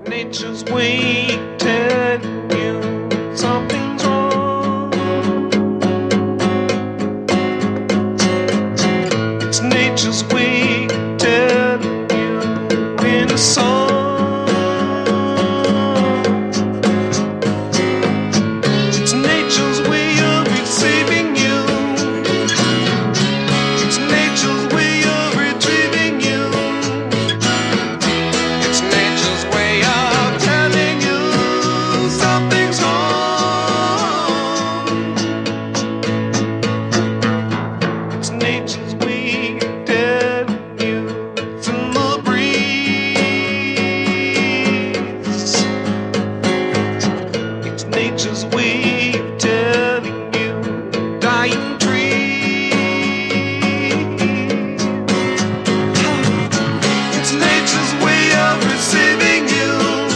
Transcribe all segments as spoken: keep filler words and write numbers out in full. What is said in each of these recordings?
Nature's way telling you something's wrong. It's nature's way telling you in a song. It's nature's way of saving you. It's nature's way of retrieving you. It's nature's way of telling you something's wrong. It's nature's way telling you it's in the breeze. It's nature's way of telling you dying trees. It's nature's way of receiving you.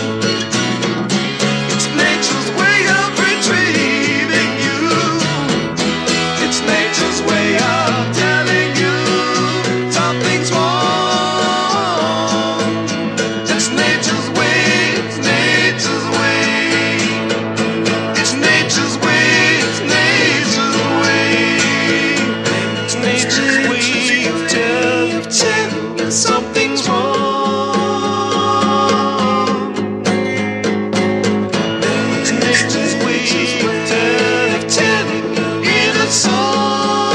It's nature's way of retrieving you. It's nature's way of telling you something's wrong. It's nature's way, it's nature's way. It's nature's way, it's nature's way. It's nature's way of telling you something's wrong. It's nature's way of telling you in a song.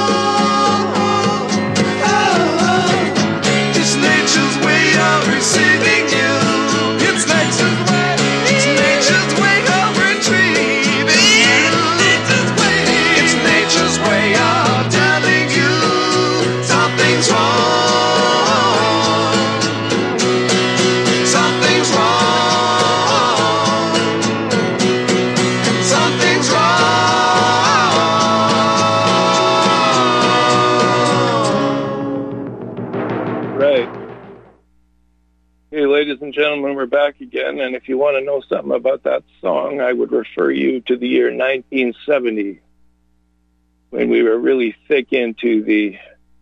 Oh, it's nature's way of receiving you. It's nature's way. It's nature's way of retrieving you. It's nature's way of telling you something's wrong. Something's wrong. Something's wrong. Right. Hey, ladies and gentlemen, we're back again, and if you want to know something about that song, I would refer you to the year nineteen seventy, when we were really thick into the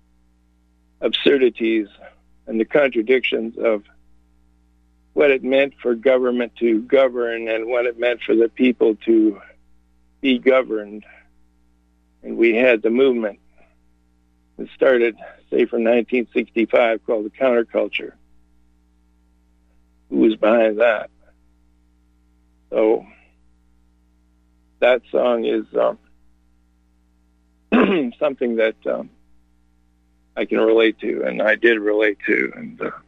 absurdities and the contradictions of what it meant for government to govern and what it meant for the people to be governed. And we had the movement that started, say, from nineteen sixty-five, called the counterculture. Who was behind that? So that song is um, something that um, I can relate to, and I did relate to. And uh,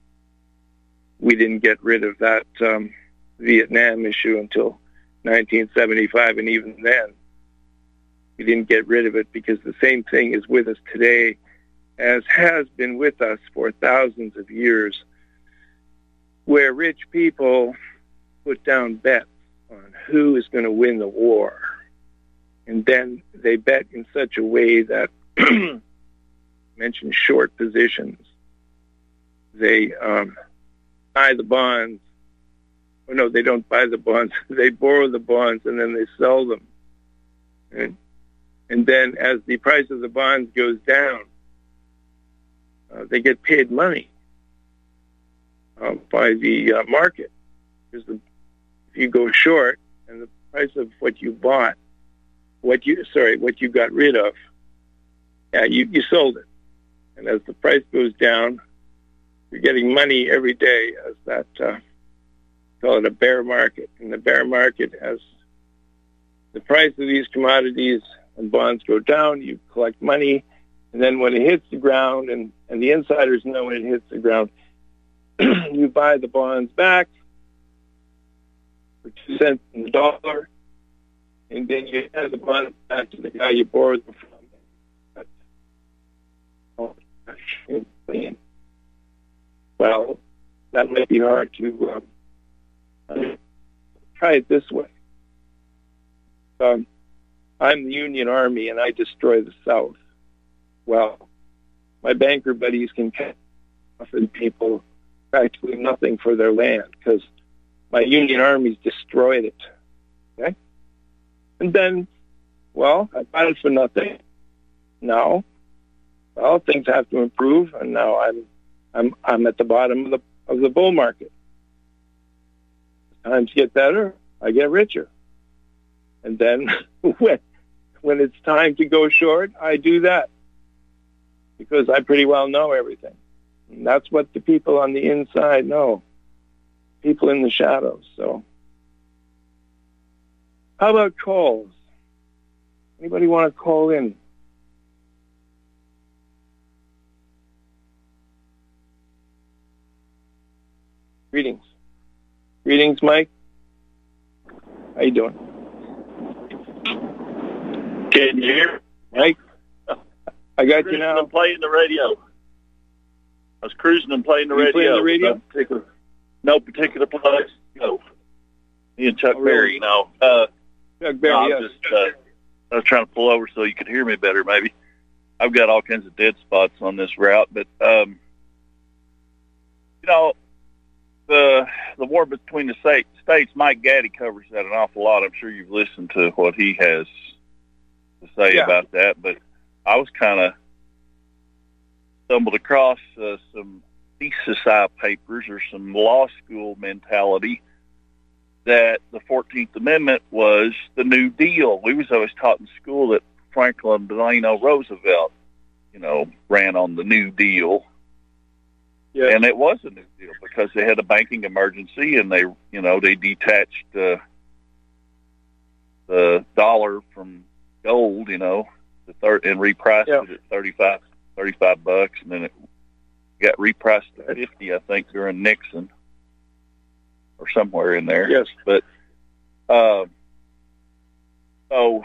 we didn't get rid of that um, Vietnam issue until nineteen seventy-five, and even then, we didn't get rid of it because the same thing is with us today as has been with us for thousands of years, where rich people put down bets on who is going to win the war. And then they bet in such a way that, mention short positions, they um, buy the bonds. Oh, no, they don't buy the bonds. They borrow the bonds and then they sell them. And, and then as the price of the bonds goes down, uh, they get paid money uh, by the uh, market. Because the, if you go short and the price of what you bought, what you sorry, what you got rid of, yeah, you, you sold it. And as the price goes down, you're getting money every day as that, uh, call it a bear market. And the bear market, as the price of these commodities and bonds go down, you collect money. And then when it hits the ground, and, and the insiders know when it hits the ground, you buy the bonds back for two cents on the dollar, and then you hand the bonds back to the guy you borrowed them from. Well, that might be hard to um, try it this way. Um, I'm the Union Army, and I destroy the South. Well, my banker buddies can offer people practically nothing for their land because my Union Army's destroyed it. Okay? And then, well, I bought it for nothing. Now, well, things have to improve, and now I'm I'm I'm at the bottom of the of the bull market. times get better, I get richer. And then when when it's time to go short, I do that because I pretty well know everything. And that's what the people on the inside know, people in the shadows. So how about calls? Anybody want to call in? Greetings. Greetings, Mike. How you doing? Can you hear me? Mike? I got you Cruising now. and playing the radio. I was cruising and playing the You radio. playing the radio? No particular, no particular place. No. Me and Chuck Oh, really? Berry, you know. Uh, Chuck Berry, no, I yes. was just, uh, I was trying to pull over so you could hear me better, maybe. I've got all kinds of dead spots on this route, but, um, you know, the the war between the state, states, Mike Gaddy covers that an awful lot. I'm sure you've listened to what he has to say Yeah. about that, but I was kind of stumbled across uh, some thesis papers or some law school mentality that the fourteenth Amendment was the New Deal. We was always taught in school that Franklin Delano Roosevelt, you know, ran on the New Deal. Yes. And it was a New Deal because they had a banking emergency and they, you know, they detached uh, the dollar from gold, you know, the thir- and repriced Yeah. it at thirty-five, thirty-five bucks. And then it got repriced to fifty, I think, during Nixon or somewhere in there. Yes. But, uh, so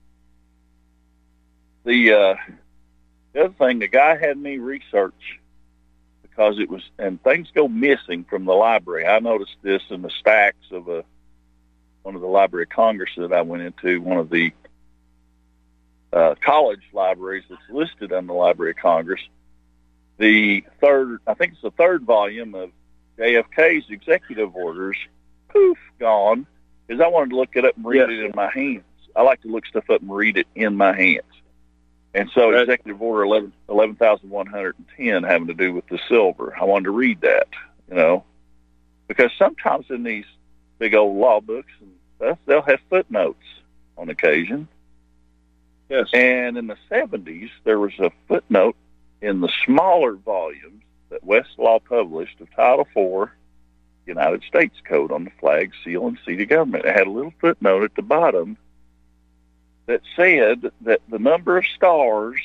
the, uh, the other thing, the guy had me research because it was, and things go missing from the library. I noticed this in the stacks of a, one of the Library of Congress that I went into, one of the uh, college libraries that's listed on the Library of Congress. The third, I think it's the third volume of J F K's executive orders, poof, gone, because I wanted to look it up and read Yes. it in my hands. I like to look stuff up and read it in my hands. And so Right. Executive Order eleven eleven thousand one hundred ten having to do with the silver. I wanted to read that, you know, because sometimes in these big old law books and stuff, they'll have footnotes on occasion. Yes. And in the seventies, there was a footnote in the smaller volumes that Westlaw published of Title four, United States Code on the flag, seal, and seat of government. It had a little footnote at the bottom that said that the number of stars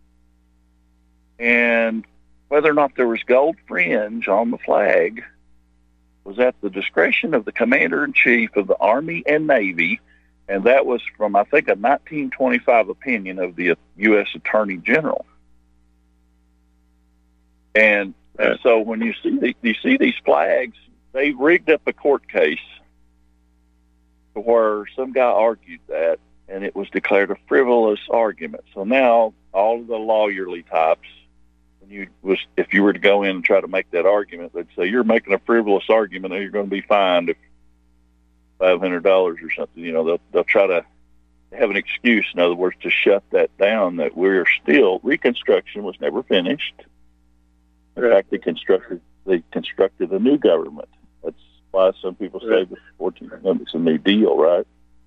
and whether or not there was gold fringe on the flag was at the discretion of the Commander-in-Chief of the Army and Navy, and that was from, I think, a nineteen twenty-five opinion of the U S Attorney General. And, and so when you see the, you see these flags, they rigged up a court case where some guy argued that, and it was declared a frivolous argument. So now all of the lawyerly types, when you was if you were to go in and try to make that argument, they'd say you're making a frivolous argument, and you're going to be fined if five hundred dollars or something. You know, they'll they'll try to have an excuse, in other words, to shut that down. That we're still Reconstruction was never finished. In Right. fact, they constructed they constructed a new government. That's why some people say Right. the fourteenth Amendment's a New Deal, right?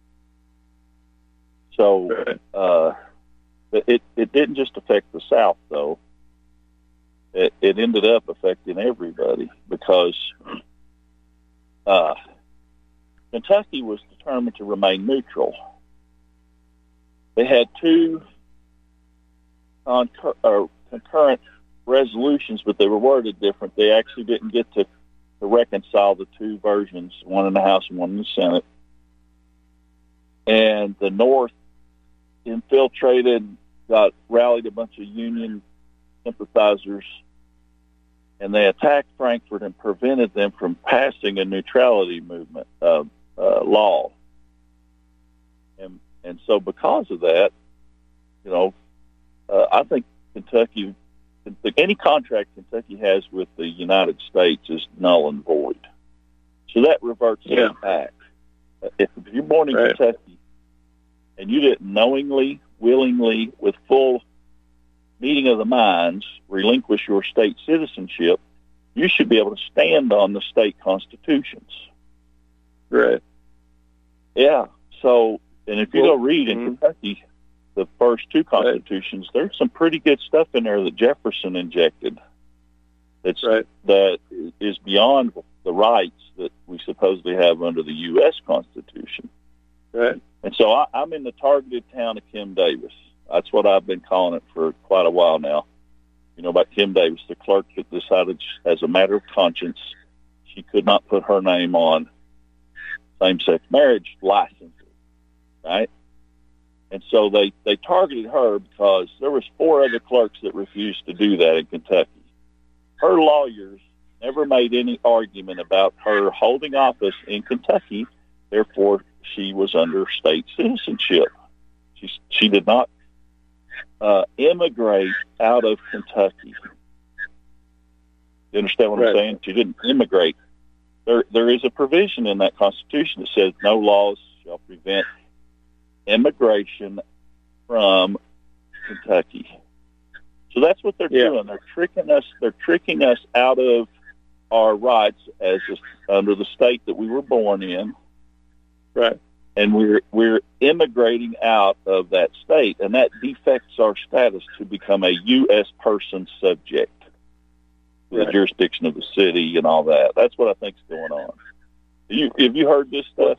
So uh, it it didn't just affect the South, though. It, it ended up affecting everybody because uh, Kentucky was determined to remain neutral. They had two concur- or concurrent resolutions, but they were worded different. They actually didn't get to, to reconcile the two versions, one in the House and one in the Senate. And the North infiltrated, got rallied a bunch of Union sympathizers, and they attacked Frankfort and prevented them from passing a neutrality movement uh, uh, law. And and so because of that, you know, uh, I think Kentucky, any contract Kentucky has with the United States is null and void. So that reverts Yeah. it back. If you're born in Right. Kentucky and you didn't knowingly, willingly, with full meeting of the minds, relinquish your state citizenship, you should be able to stand on the state constitutions. Right. Yeah. So, and if you Well, go read in mhm. Kentucky, the first two constitutions, there's some pretty good stuff in there that Jefferson injected. That's Right. that is beyond the rights that we supposedly have under the U S Constitution. Right. And so I, I'm in the targeted town of Kim Davis. That's what I've been calling it for quite a while now. You know about Kim Davis, the clerk that decided, as a matter of conscience, she could not put her name on same-sex marriage licenses, right? And so they, they targeted her because there was four other clerks that refused to do that in Kentucky. Her lawyers never made any argument about her holding office in Kentucky. Therefore, she was under state citizenship. She she did not uh, immigrate out of Kentucky. You understand what Right. I'm saying? She didn't immigrate. There there is a provision in that Constitution that says no laws shall prevent immigration from Kentucky. So that's what they're Yeah. doing. They're tricking us. They're tricking us out of our rights as a, under the state that we were born in, Right. and we're we're immigrating out of that state, and that defects our status to become a U S person subject to Right. the jurisdiction of the city and all that. That's what I think's going on. You have you heard this stuff?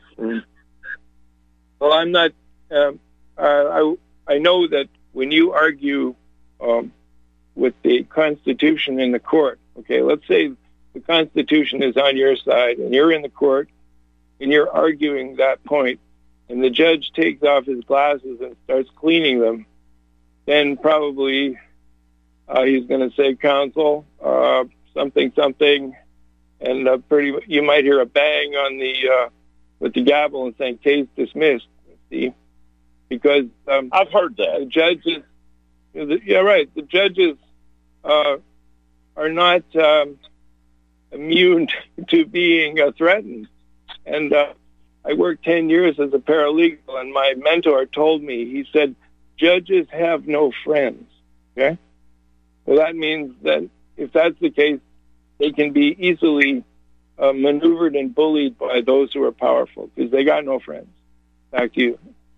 Well, I'm not. Um, uh, I I know that when you argue um, with the Constitution in the court, okay, let's say the Constitution is on your side and you're in the court and you're arguing that point, and the judge takes off his glasses and starts cleaning them, then probably uh, he's going to say, "Counsel, uh, something, something," and uh, pretty. You might hear a bang on the uh, with the gavel and saying, "Case dismissed." See, because um, I've heard the that. judges, you know, the, yeah, right. The judges uh, are not um, immune to being uh, threatened. And uh, I worked ten years as a paralegal, and my mentor told me, he said, judges have no friends. Okay? Well, that means that if that's the case, they can be easily uh, maneuvered and bullied by those who are powerful because they got no friends. Back to you.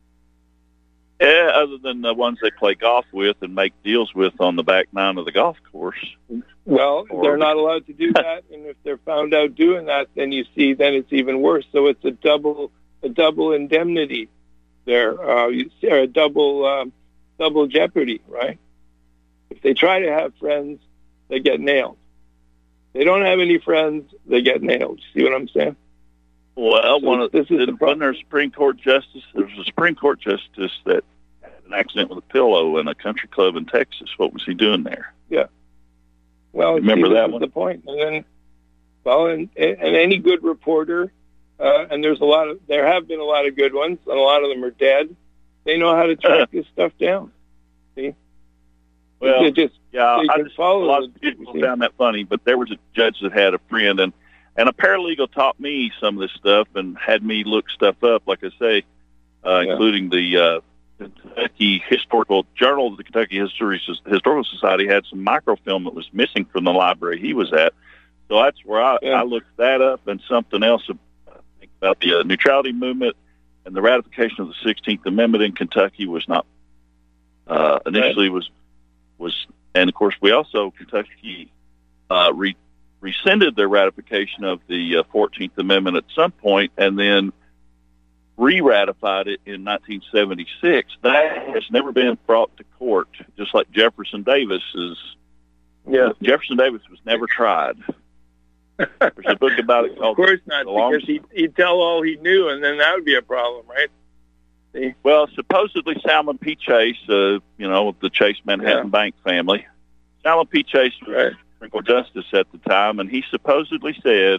Yeah, other than the ones they play golf with and make deals with on the back nine of the golf course. Well, Or- they're not allowed to do that, and if they're found out doing that, then you see, then it's even worse. So it's a double, a double indemnity there, uh, you see, or a double, um, double jeopardy, right? If they try to have friends, they get nailed. They don't have any friends, they get nailed. See what I'm saying? Well, So one of this is the didn't- problem. wasn't there a Supreme Court justice? There was a Supreme Court justice that had an accident with a pillow in a country club in Texas. What was he doing there? Well, Remember see, that this is one? the point. And then, well, and, and any good reporter, uh, and there's a lot of, there have been a lot of good ones, and a lot of them are dead. They know how to track this stuff down. See? Well, They just, yeah, they I can just follow a lot the- of people see? found that funny, but there was a judge that had a friend, and and a paralegal taught me some of this stuff and had me look stuff up, like I say, uh, Yeah. including the uh, Kentucky Historical Journal of the Kentucky History Historical Society had some microfilm that was missing from the library he was at. So that's where I, Yeah. I looked that up, and something else about the uh, neutrality movement and the ratification of the sixteenth Amendment in Kentucky was not uh, initially was was, and of course we also Kentucky uh, re, rescinded their ratification of the uh, fourteenth Amendment at some point, and then re-ratified it in nineteen seventy-six. That has never been brought to court, just like Jefferson Davis is. yeah. Jefferson Davis was never tried. There's a book about it Of called course not, The Long- because he, he'd tell all he knew, and then that would be a problem, right? Well, supposedly Salmon P. Chase, uh, you know, of the Chase Manhattan Yeah. Bank family. Salmon P. Chase was Right. Supreme Court justice at the time, and he supposedly said,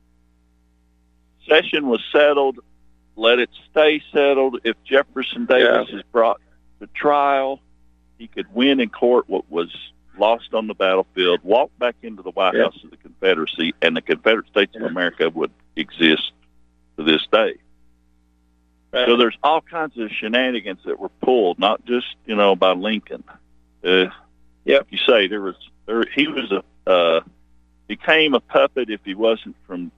session was settled, let it stay settled. If Jefferson Davis Yeah. is brought to trial, he could win in court what was lost on the battlefield, walk back into the White Yeah. House of the Confederacy, and the Confederate States Yeah. of America would exist to this day. Right. So there's all kinds of shenanigans that were pulled, not just, you know, by Lincoln. Uh, Yep. You say there was, there, he was a, uh, became a puppet if he wasn't from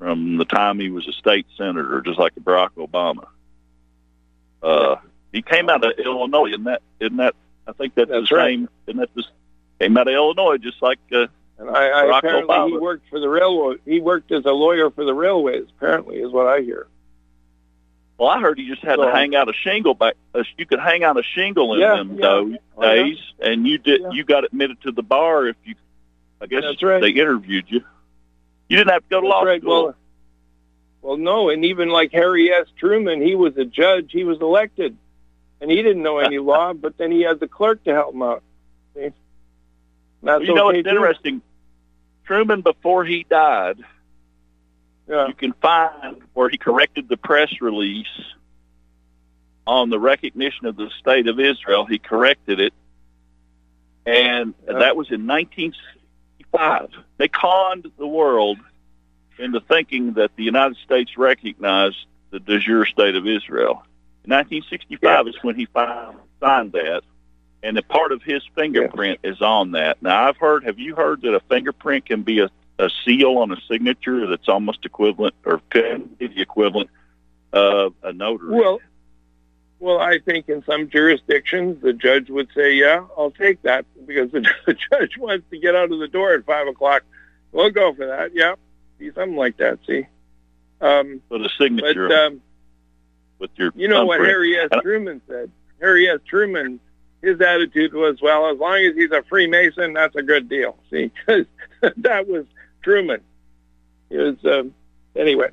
from the time he was a state senator, just like Barack Obama. Uh, he came out of Illinois, isn't that? Isn't that? I think that's, That's the right. same. Isn't that the, came out of Illinois, just like uh, And I, I Barack apparently Obama. he worked for the railroad. He worked as a lawyer for the railways. Apparently, is what I hear. Well, I heard you just had So- to hang out a shingle back. Uh, you could hang out a shingle in Yeah, them yeah. those Oh, yeah. days, and you did. Yeah. You got admitted to the bar if you. I guess That's right. they interviewed you. You didn't have to go to That's law right. school. Well, well, no, and even like Harry S. Truman, he was a judge. He was elected, and he didn't know any law. But then he had the clerk to help him out. See? That's Well, you know, okay it's too. interesting. Truman, before he died, Yeah. you can find where he corrected the press release on the recognition of the state of Israel. He corrected it, and Yeah. that was in nineteen sixty-five. They conned the world into thinking that the United States recognized the de jure state of Israel. In nineteen sixty-five Yeah. is when he finally signed that, and a part of his fingerprint is on that. Now, I've heard, have you heard that a fingerprint can be a, a seal on a signature that's almost equivalent, or can be the equivalent of a notary? Well, well, I think in some jurisdictions the judge would say, "Yeah, I'll take that," because the, the judge wants to get out of the door at five o'clock. We'll go for that. Yeah, see, something like that. See, um, With a but signature um, with your you know what thumbprint. Harry S. And- Truman said? Harry S. Truman, his attitude was, "Well, as long as he's a Freemason, that's a good deal." See, because that was Truman. It was um, anyway.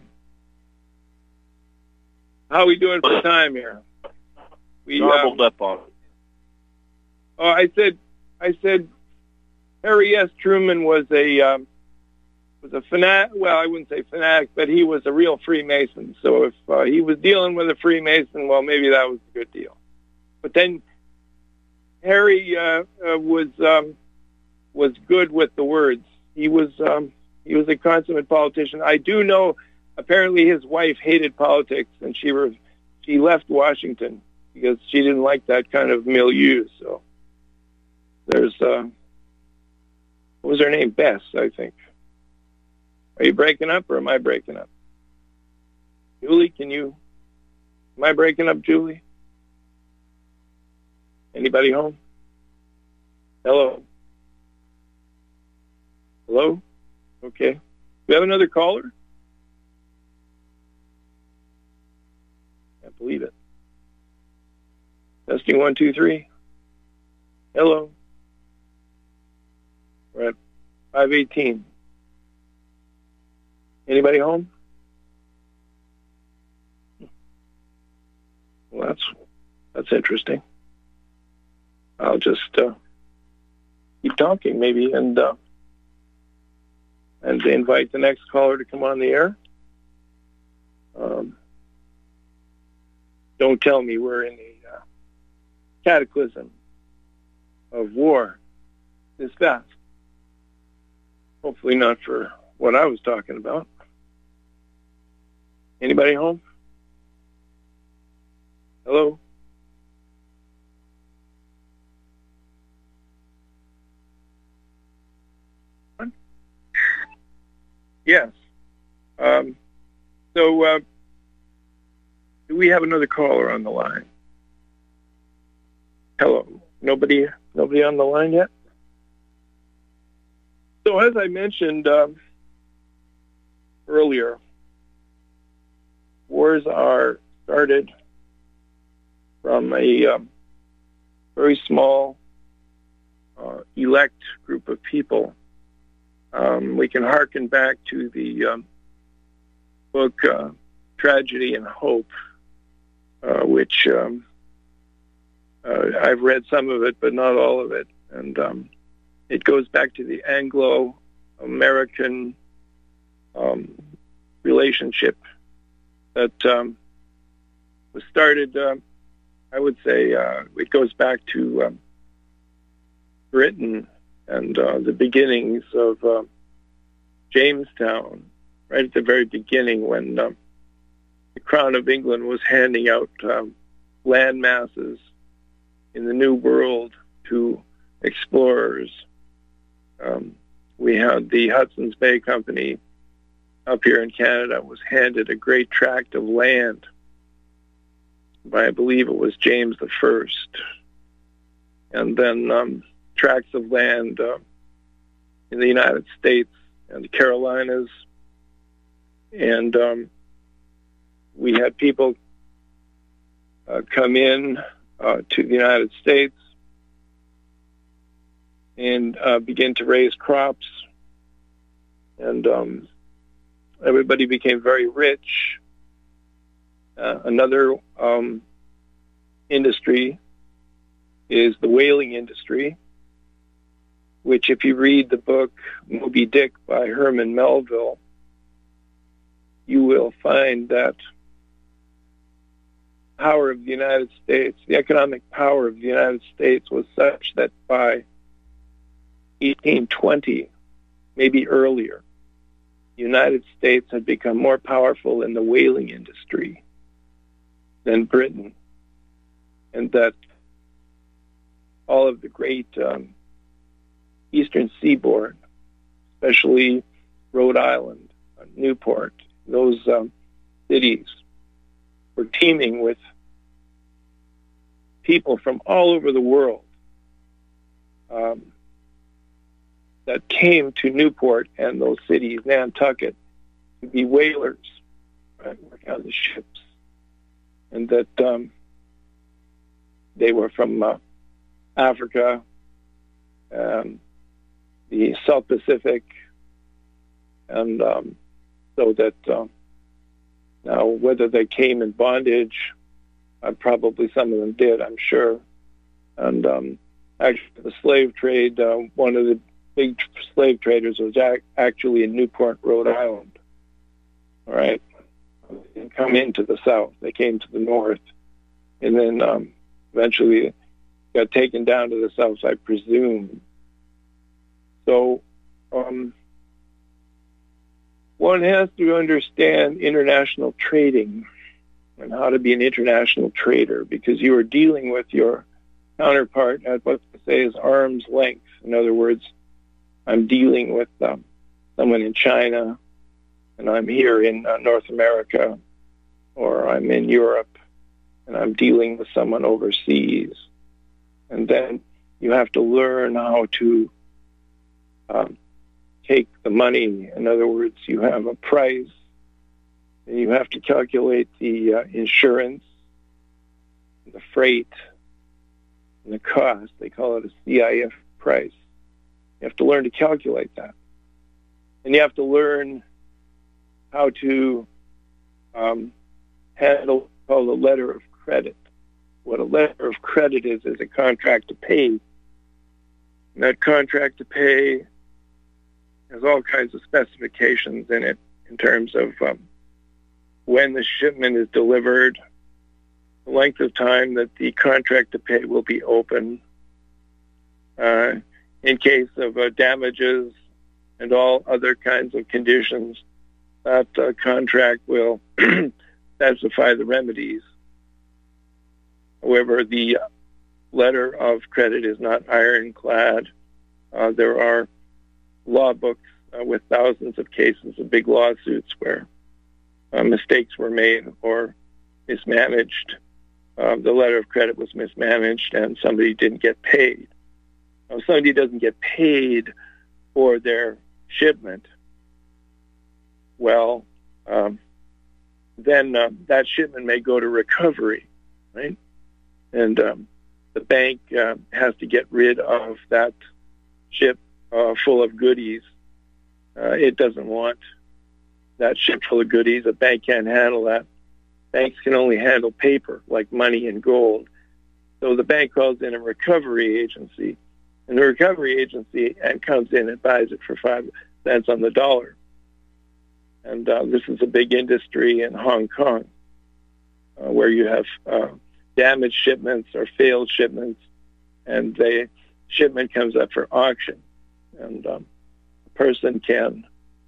How are we doing for time here? We Garbled um, up on it. Oh, I said, I said, Harry S. Truman was a um, was a fanatic. Well, I wouldn't say fanatic, but he was a real Freemason. So if uh, he was dealing with a Freemason, well, maybe that was a good deal. But then Harry uh, uh, was um, was good with the words. He was um, he was a consummate politician. I do know. Apparently, his wife hated politics, and she re- she left Washington because she didn't like that kind of milieu. So there's, uh, what was her name? Bess, I think. Are you breaking up, or am I breaking up? Julie, can you, am I breaking up, Julie? Anybody home? Hello? Hello? Okay. We have another caller? Can't believe it. Testing one, two, three. Hello. We're at five eighteen. Anybody home? Well, that's that's interesting. I'll just uh, keep talking, maybe, and uh, and invite the next caller to come on the air. Um, don't tell me we're in a uh, cataclysm of war this fast. Hopefully not for what I was talking about. Anybody home? Hello? Yes. Um, so, uh, do we have another caller on the line? Hello. Nobody, nobody on the line yet? So, as I mentioned um, earlier, wars are started from a um, very small uh, elect group of people. Um, we can hearken back to the um, book uh, Tragedy and Hope, uh, which um, uh, I've read some of it, but not all of it. And um, it goes back to the Anglo-American um, relationship that um, was started, uh, I would say, uh, it goes back to um, Britain and uh, the beginnings of uh, Jamestown, right at the very beginning when um, the Crown of England was handing out um, land masses in the New World to explorers. Um, we had the Hudson's Bay Company up here in Canada was handed a great tract of land by, I believe it was James the First, and then um, tracts of land uh, in the United States and the Carolinas, and um, we had people uh, come in uh, to the United States and uh, begin to raise crops, and um, everybody became very rich. Uh, another um, industry is the whaling industry, which, if you read the book Moby Dick by Herman Melville, you will find that power of the United States, the economic power of the United States was such that by eighteen twenty, maybe earlier, the United States had become more powerful in the whaling industry than Britain, and that all of the great um, eastern seaboard, especially Rhode Island, uh, Newport, those um, cities were teeming with people from all over the world um, that came to Newport and those cities, Nantucket, to be whalers, right, working on the ships, and that um, they were from uh, Africa, um, the South Pacific, and um, so that uh, now whether they came in bondage, uh, probably some of them did, I'm sure. And um, actually, the slave trade, uh, one of the big slave traders was ac- actually in Newport, Rhode Island. All right, they didn't come into the South; they came to the North, and then um, eventually got taken down to the South, I presume. So um, one has to understand international trading and how to be an international trader, because you are dealing with your counterpart at what they say is arm's length. In other words, I'm dealing with um, someone in China, and I'm here in uh, North America, or I'm in Europe, and I'm dealing with someone overseas. And then you have to learn how to um, take the money. In other words, you have a price, and you have to calculate the uh, insurance, the freight, and the cost. They call it a C I F price. You have to learn to calculate that. And you have to learn how to um, handle what's called a letter of credit. What a letter of credit is, is a contract to pay. And that contract to pay has all kinds of specifications in it in terms of um, when the shipment is delivered, the length of time that the contract to pay will be open, uh, in case of uh, damages and all other kinds of conditions, that uh, contract will specify the remedies. However, the letter of credit is not ironclad. Uh, there are law books uh, with thousands of cases of big lawsuits where uh, mistakes were made or mismanaged. Uh, the letter of credit was mismanaged and somebody didn't get paid. Now, if somebody doesn't get paid for their shipment, well, um, then uh, that shipment may go to recovery, right? And um, the bank uh, has to get rid of that ship uh, full of goodies. Uh, it doesn't want that ship full of goodies. A bank can't handle that. Banks can only handle paper, like money and gold. So the bank calls in a recovery agency, and the recovery agency and comes in and buys it for five cents on the dollar. And uh, this is a big industry in Hong Kong, uh, where you have uh, damaged shipments or failed shipments, and the shipment comes up for auction, and um, a person can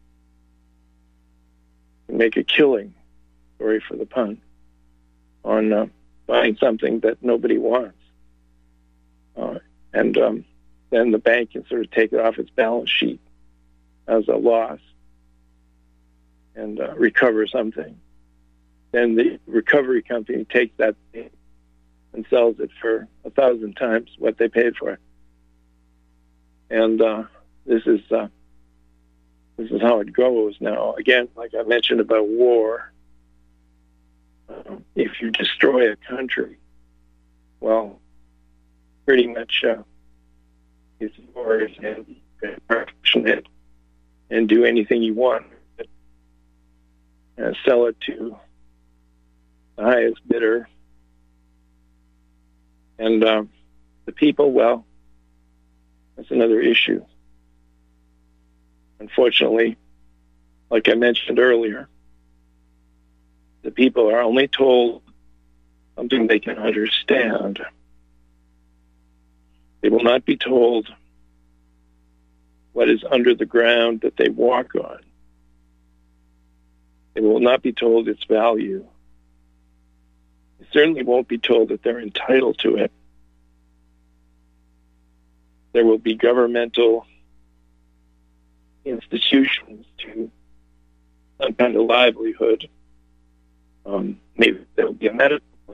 make a killing, sorry for the pun, on uh, buying something that nobody wants. Uh, and um, then the bank can sort of take it off its balance sheet as a loss. and uh, recover something, then the recovery company takes that thing and sells it for a thousand times what they paid for it. And uh, this is uh, this is how it goes now. Again, like I mentioned about war, uh, if you destroy a country, well, pretty much uh, it's yours, and you can partition it and do anything you want. Uh, sell it to the highest bidder. And uh, the people, well, that's another issue. Unfortunately, like I mentioned earlier, the people are only told something they can understand. They will not be told what is under the ground that they walk on. They will not be told its value. They certainly won't be told that they're entitled to it. There will be governmental institutions to some kind of livelihood. Um, maybe there will be a medical plan.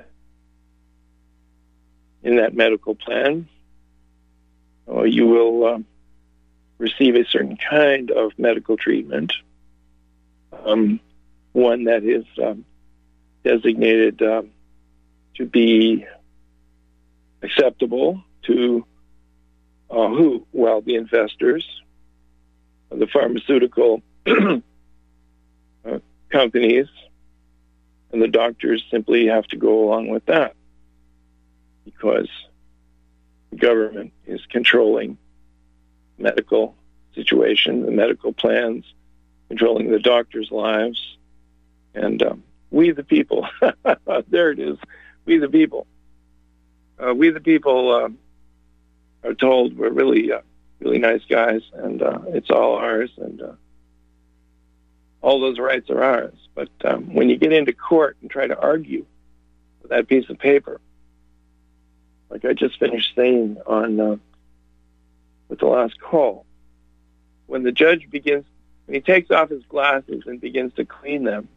In that medical plan, uh, you will um, receive a certain kind of medical treatment, um, one that is um, designated um, to be acceptable to uh, who? Well, the investors, the pharmaceutical uh, companies, and the doctors simply have to go along with that because the government is controlling the medical situation, the medical plans, controlling the doctors' lives, and um, we the people, there it is, we the people. Uh, we the people uh, are told we're really, uh, really nice guys, and uh, it's all ours, and uh, all those rights are ours. But um, when you get into court and try to argue with that piece of paper, like I just finished saying on uh, with the last call, when the judge begins, when he takes off his glasses and begins to clean them,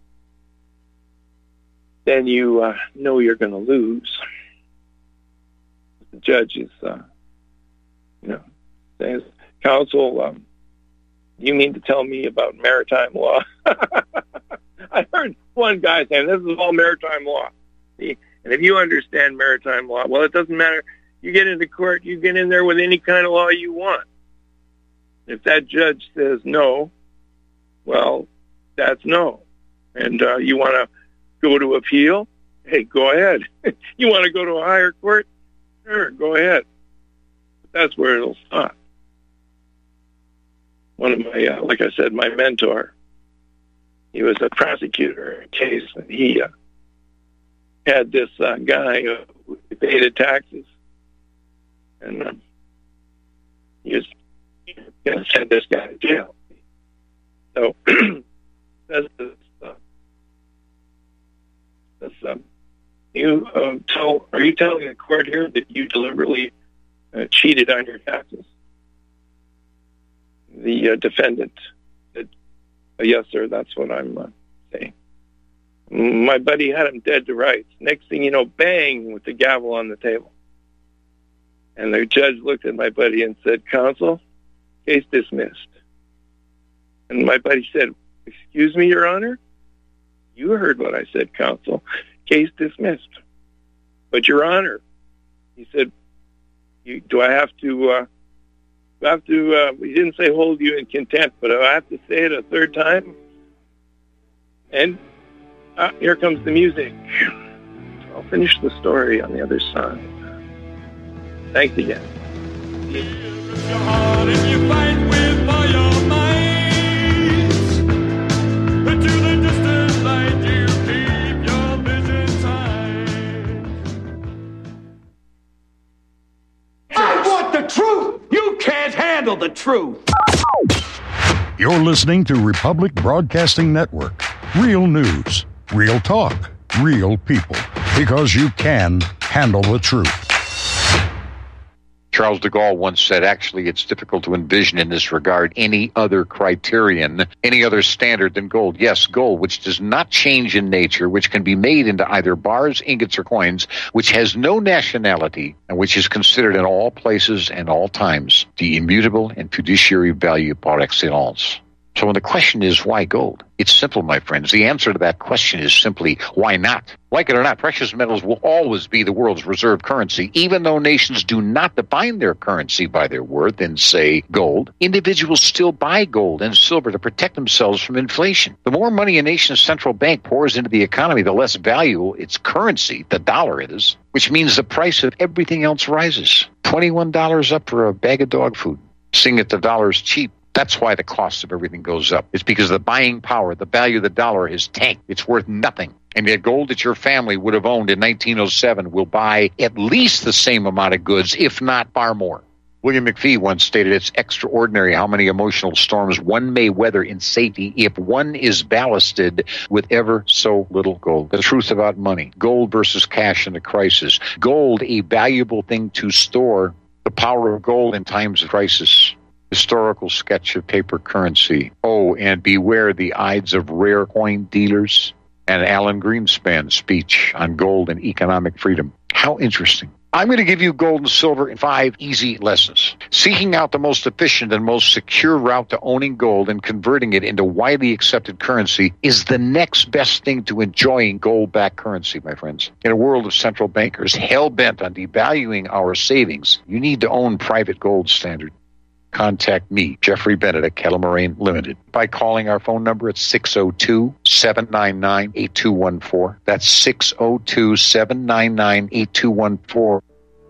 then you uh, know you're going to lose. The judge is, uh, you know, saying, counsel, um, you mean to tell me about maritime law? I heard one guy saying, this is all maritime law. See? And if you understand maritime law, well, it doesn't matter. You get into court, you get in there with any kind of law you want. If that judge says no, well, that's no. And uh, you want to go to appeal? Hey, go ahead. You want to go to a higher court? Sure, go ahead. But that's where it'll stop. One of my, uh, like I said, my mentor, he was a prosecutor in a case, and he uh, had this uh, guy who evaded taxes. And um, he was going to send this guy to jail. So, that's this, uh, this, um, you, um, tell, are you telling the court here that you deliberately uh, cheated on your taxes? The uh, defendant said, uh, yes, sir, that's what I'm uh, saying. My buddy had him dead to rights. Next thing you know, bang, with the gavel on the table. And the judge looked at my buddy and said, counsel, case dismissed. And my buddy said, excuse me, Your Honor? You heard what I said, counsel. Case dismissed. But, Your Honor, he said, you, do I have to, uh, do I have to, uh, he didn't say hold you in contempt, but do I have to say it a third time? And uh, here comes the music. I'll finish the story on the other side. Thanks again. I want the truth! You can't handle the truth! You're listening to Republic Broadcasting Network. Real news, real talk, real people. Because you can handle the truth. Charles de Gaulle once said, actually, it's difficult to envision in this regard any other criterion, any other standard than gold. Yes, gold, which does not change in nature, which can be made into either bars, ingots, or coins, which has no nationality, and which is considered in all places and all times the immutable and fiduciary value par excellence. So when the question is, why gold? It's simple, my friends. The answer to that question is simply, why not? Like it or not, precious metals will always be the world's reserve currency, even though nations do not define their currency by their worth in, say, gold. Individuals still buy gold and silver to protect themselves from inflation. The more money a nation's central bank pours into the economy, the less valuable its currency, the dollar, is, which means the price of everything else rises. twenty-one dollars up for a bag of dog food. Seeing that the dollar's cheap, that's why the cost of everything goes up. It's because the buying power, the value of the dollar is tanked. It's worth nothing. And yet gold that your family would have owned in nineteen oh seven will buy at least the same amount of goods, if not far more. William McFee once stated, it's extraordinary how many emotional storms one may weather in safety if one is ballasted with ever so little gold. The truth about money. Gold versus cash in a crisis. Gold, a valuable thing to store. The power of gold in times of crisis. Historical sketch of paper currency. Oh, and beware the Ides of rare coin dealers. And Alan Greenspan's speech on gold and economic freedom. How interesting. I'm going to give you gold and silver in five easy lessons. Seeking out the most efficient and most secure route to owning gold and converting it into widely accepted currency is the next best thing to enjoying gold-backed currency, my friends. In a world of central bankers hell-bent on devaluing our savings, you need to own private gold standard. Contact me, Jeffrey Bennett at Kettle Moraine Limited, by calling our phone number at six oh two, seven nine nine, eight two one four. That's six oh two, seven nine nine, eight two one four.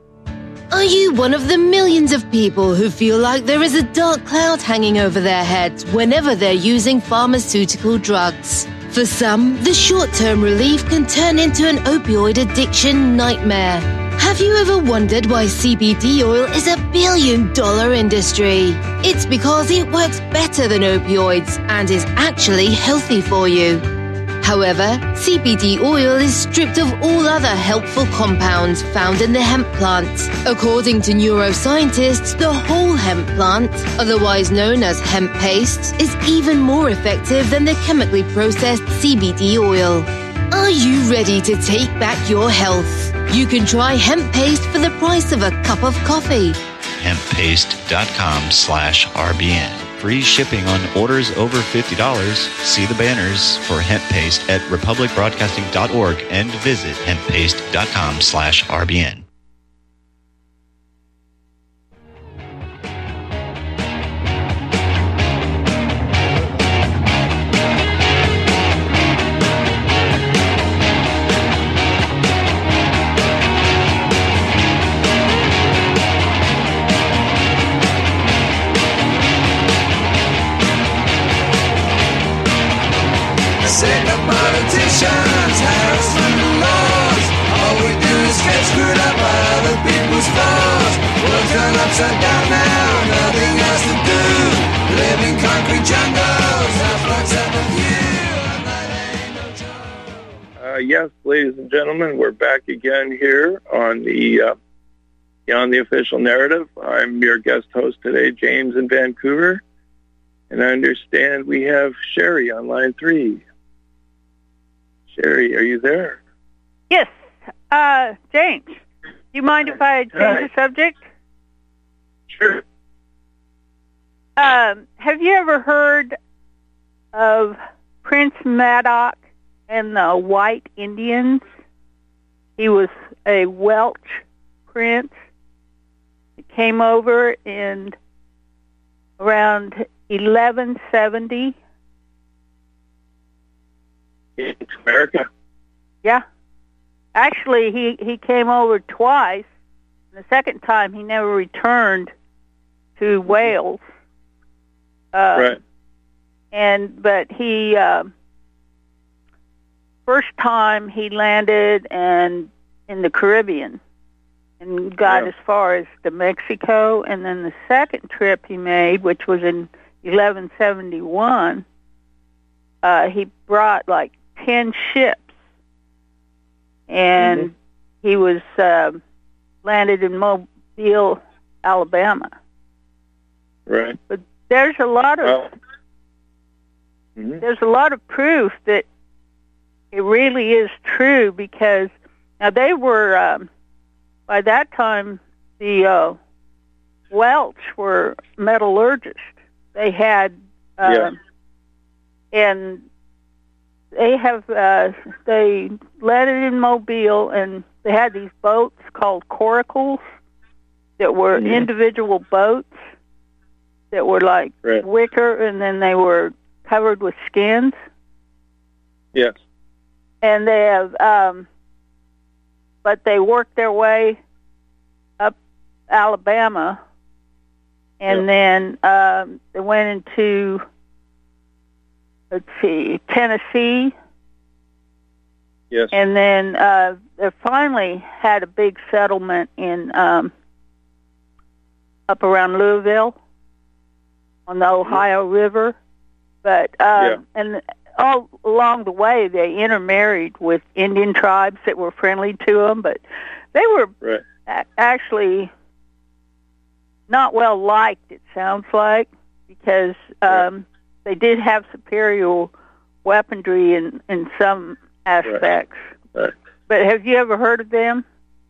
Are you one of the millions of people who feel like there is a dark cloud hanging over their heads whenever they're using pharmaceutical drugs? For some, the short-term relief can turn into an opioid addiction nightmare. Have you ever wondered why C B D oil is a billion-dollar industry? It's because it works better than opioids and is actually healthy for you. However, C B D oil is stripped of all other helpful compounds found in the hemp plant. According to neuroscientists, the whole hemp plant, otherwise known as hemp paste, is even more effective than the chemically processed C B D oil. Are you ready to take back your health? You can try hemp paste for the price of a cup of coffee. hemppaste.com slash RBN. Free shipping on orders over fifty dollars. See the banners for hemp paste at republic broadcasting dot org and visit hemppaste.com slash RBN. Yes, ladies and gentlemen, we're back again here on the uh, Beyond the Official Narrative. I'm your guest host today, James in Vancouver, and I understand we have Sherry on line three. Sherry, are you there? Yes, uh, James. Do you mind if I change Hi. the subject? Sure. Um, have you ever heard of Prince Madoc and the White Indians? He was a Welsh prince. He came over in around eleven seventy. It's America. Yeah. Actually, he, he came over twice. The second time, he never returned to Wales. Uh, right. And but he uh, first time he landed and in the Caribbean and got Yeah. as far as to Mexico, and then the second trip he made, which was in eleven seventy-one, uh, he brought like ten ships, and Mhm. he was uh, landed in Mobile, Alabama. Right. But there's a lot of Well, mhm. there's a lot of proof that it really is true, because now they were um, by that time the uh, Welsh were metallurgists. They had uh, Yeah. and they have uh, they landed in Mobile, and they had these boats called coracles that were Mhm. individual boats that were like Right. wicker, and then they were covered with skins. Yes. And they have, um, but they worked their way up Alabama, and Yeah. then um, they went into, let's see, Tennessee, Yes. and then uh, they finally had a big settlement in um, up around Louisville on the Ohio River. But um, Yeah. and all along the way, they intermarried with Indian tribes that were friendly to them, but they were Right. a- actually not well liked, it sounds like, because um, they did have superior weaponry in, in some aspects. Right. But have you ever heard of them?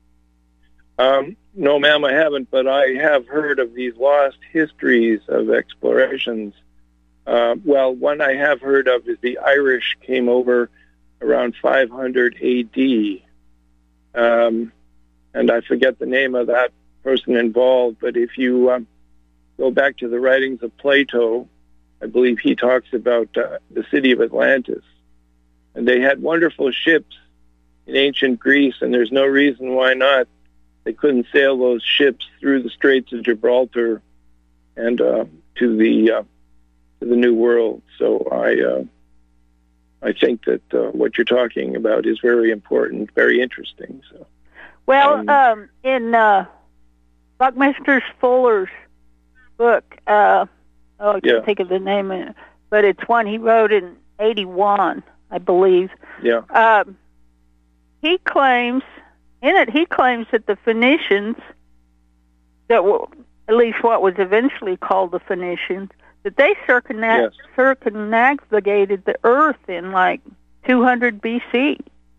Um, no, ma'am, I haven't, but I have heard of these lost histories of explorations. Uh, well, one I have heard of is the Irish came over around five hundred A D, um, and I forget the name of that person involved, but if you um, go back to the writings of Plato, I believe he talks about uh, the city of Atlantis, and they had wonderful ships in ancient Greece, and there's no reason why not. They couldn't sail those ships through the Straits of Gibraltar and uh, to the uh, to the New World. So I uh, I think that uh, what you're talking about is very important, very interesting. So, Well, Um, um, in uh, Buckminster Fuller's book, uh, oh, I can't Yeah. think of the name of it, but it's one he wrote in eighty-one, I believe. yeah, Um, he claims, in it, he claims that the Phoenicians, that were, at least what was eventually called the Phoenicians, that they circumna- Yes. circumnavigated the earth in like two hundred B C.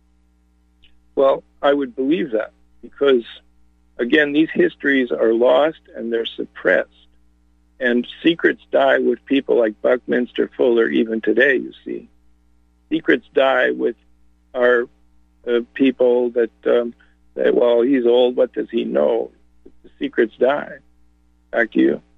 well, I would believe that because, again, these histories are lost and they're suppressed. And secrets die with people like Buckminster Fuller even today, you see. Secrets die with our uh, people that um, say, well, he's old, what does he know? The secrets die. Back to you.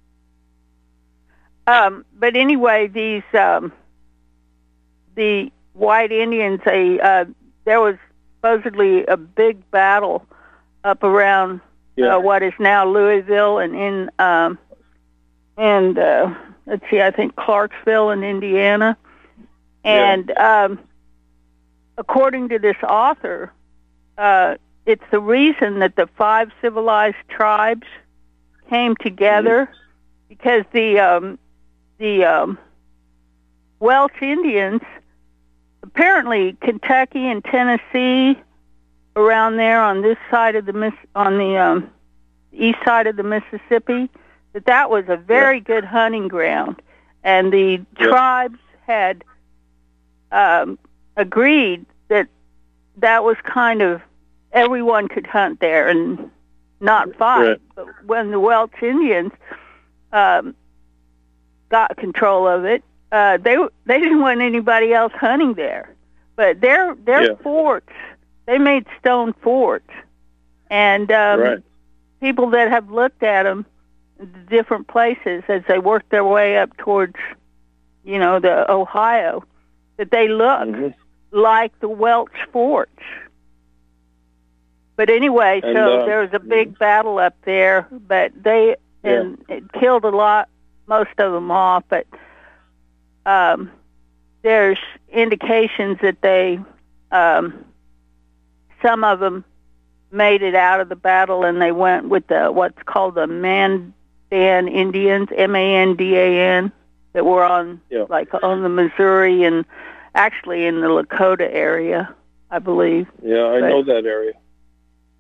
Um, but anyway, these um, the white Indians, they, uh, there was supposedly a big battle up around Yeah. uh, what is now Louisville, and in um, and uh, let's see, I think Clarksville in Indiana. And um, according to this author, uh, it's the reason that the five civilized tribes came together because the um, the um, Welsh Indians, apparently Kentucky and Tennessee, around there on this side of the Miss on the um, east side of the Mississippi, that that was a very good hunting ground, and the Yeah. tribes had um, agreed that that was kind of everyone could hunt there and not fight. Right. But when the Welsh Indians um, got control of it, uh, they they didn't want anybody else hunting there. But their their Yeah. forts, they made stone forts, and um, Right. people that have looked at them, different places as they work their way up towards, you know, the Ohio, that they look Mhm. like the Welsh forts. But anyway, And, so uh, there was a big battle up there, but they and it killed a lot, most of them off. But um, there's indications that they, um, some of them, made it out of the battle, and they went with the what's called the Mandan Indians, M A N D A N, that were on Yeah. like on the Missouri and actually in the Lakota area, I believe. Yeah, I But- know that area.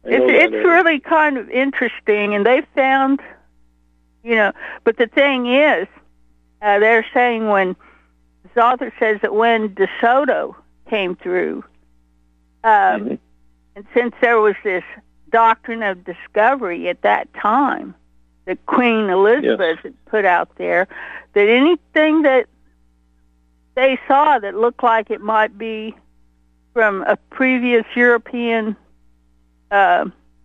It's, it's really kind of interesting, and they found, you know, but the thing is, uh, they're saying when, this author says that when DeSoto came through, um, mm-hmm. and since there was this doctrine of discovery at that time that Queen Elizabeth yes. had put out there, that anything that they saw that looked like it might be from a previous European uh,